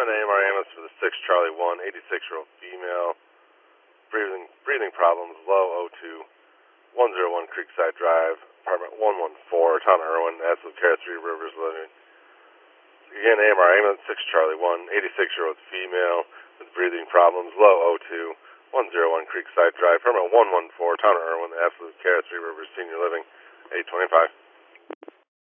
AMR ambulance for the 6 Charlie 1, 86-year-old female, breathing problems, low O2, 101 Creekside Drive, apartment 114, town of Irwin, Absolute Care, 3 Rivers Living. Again, AMR ambulance 6 Charlie 1, 86-year-old female with breathing problems, low O2, 101 Creekside Drive, apartment 114, town of Irwin, Absolute Care, 3 Rivers Senior Living, 825.